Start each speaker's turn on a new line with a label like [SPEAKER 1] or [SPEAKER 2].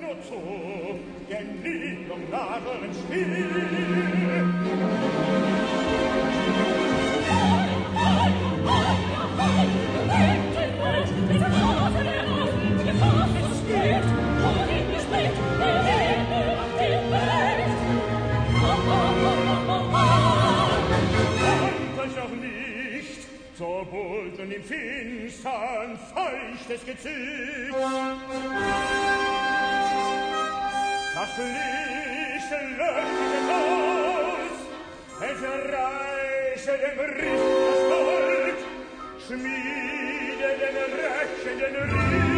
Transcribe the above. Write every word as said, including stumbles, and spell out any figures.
[SPEAKER 1] nur zu, gen Liebung nageln Spiel. So bulten im Finstern feuchtes Gezüg. Das Licht löscht aus, es reiche dem Riss das Gold, schmiede den rächenden Ring.